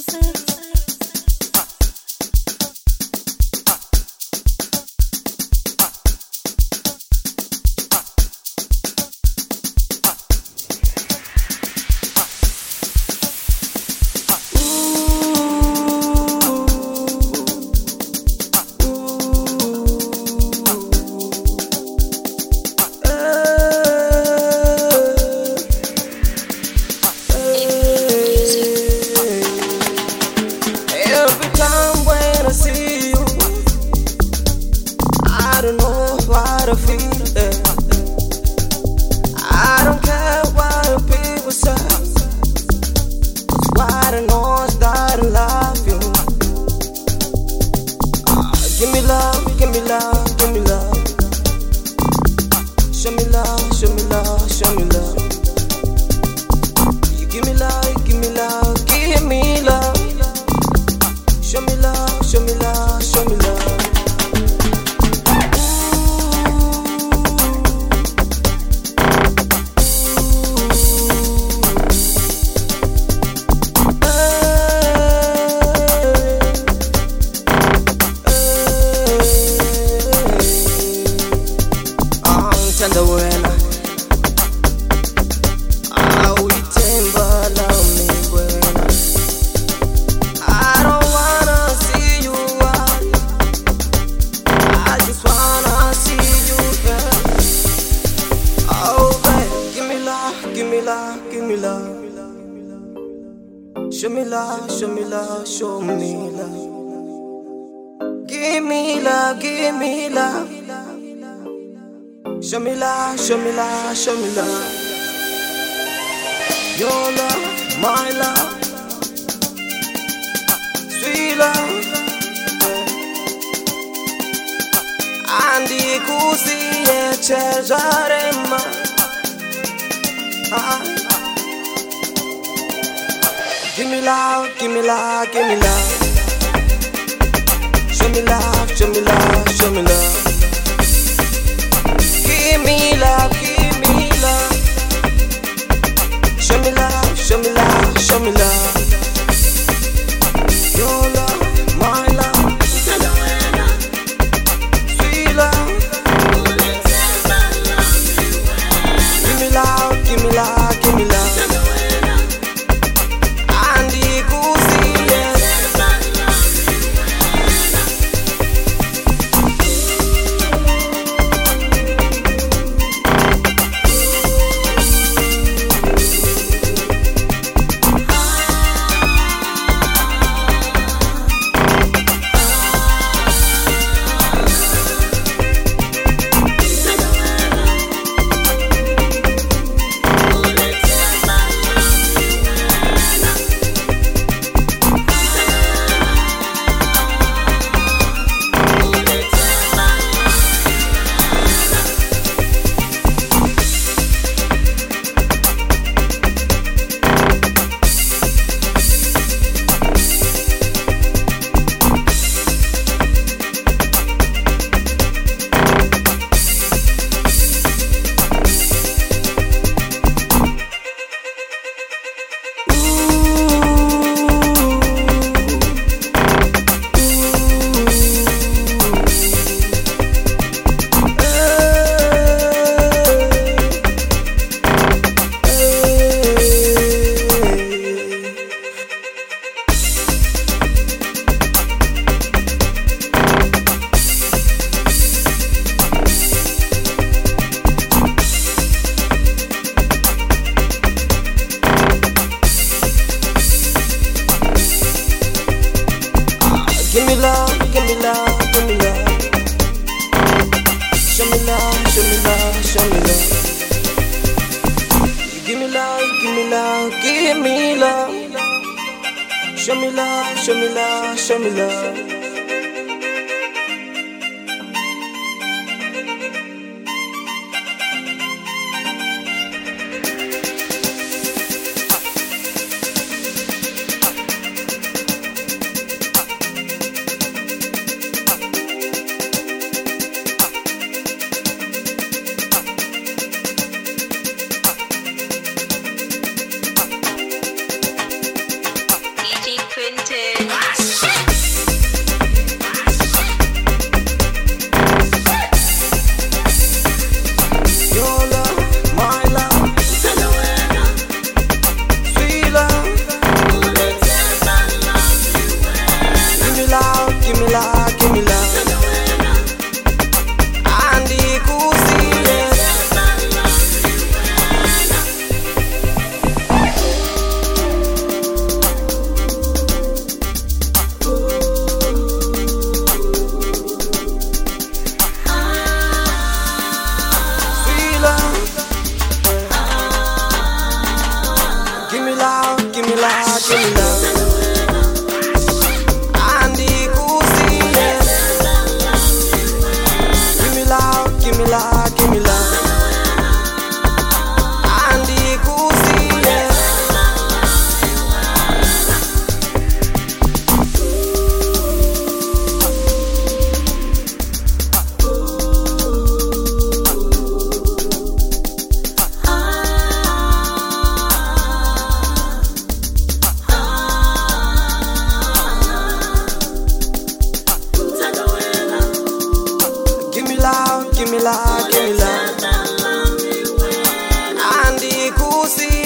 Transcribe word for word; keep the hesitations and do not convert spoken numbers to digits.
I feel it. I don't care what people say. It's why I know that I love you. Uh, give me love, give me love, give me love. Show me love, show me love, show me love. You give me love, you give me love, give me love. Show me love, show me love, show me love. Tender when I we timber love me when I don't wanna see you out. I just wanna see you there. Oh babe, give me love, give me love, give me love. Show me love, show me love, show me love. Give me love, give me love. Show me love, show me love, show me love. Your love, my love, sweet love. Andi così e cercaremo. Give me love, give me love, give me love. Show me love, show me love, show me love. Give me love, give me love. Show me love, show me love, show me love. Your love, my love, sweet love. Give me love, give me love, give me love. Andi così, yes. Give me love, give me love, give me love. Show me love, show me love, show me love. You give me love, give me love, give me love. Show me love, show me love, show me love. Quinn give me love, give me love. Andy Kusi, yeah. Give me love, give me love, give me love. Andy Kusi, yeah. Give me love, give me love, give me love. Andy Kusi.